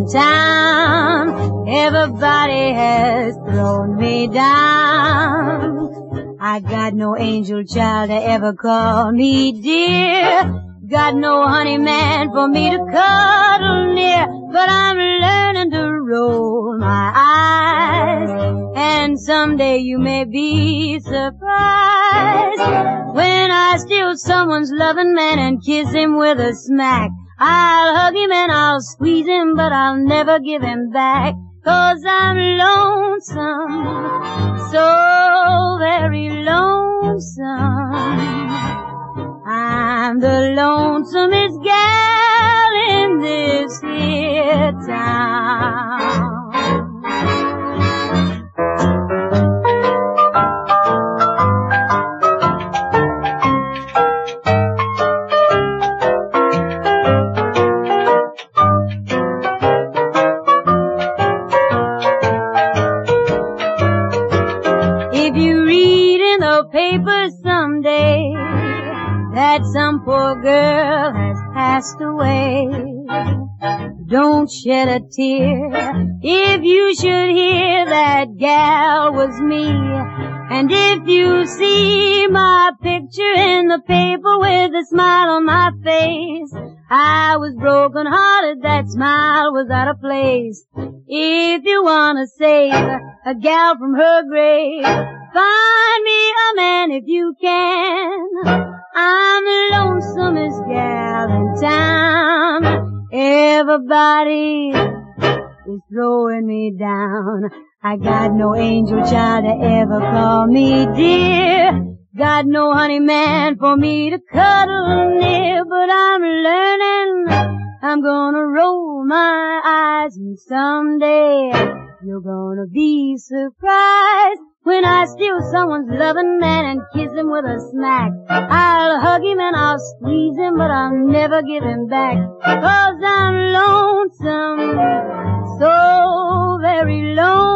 in town. Everybody has thrown me down. I got no angel child to ever call me dear. Got no honey man for me to cuddle near. But I'm learning to roll my eyes, and someday you may be surprised when I steal someone's loving man and kiss him with a smack. I'll hug him and I'll squeeze him, but I'll never give him back. 'Cause I'm lonesome, so very lonesome. I'm the lonesomest gal in this here town. If you read in the paper someday that some poor girl has passed away, don't shed a tear if you should hear that gal was me. And if you see my picture in the paper with a smile on my face, I was broken hearted, that smile was out of place. If you wanna save a gal from her grave, find me a man if you can. I'm the lonesomest gal in town. Everybody is throwing me down. I got no angel child to ever call me dear. Got no honey man for me to cuddle near. But I'm learning, I'm gonna roll my eyes, and someday you're gonna be surprised when I steal someone's loving man and kiss him with a smack. I'll hug him and I'll squeeze him, but I'll never give him back. 'Cause I'm lonesome, so very lonesome.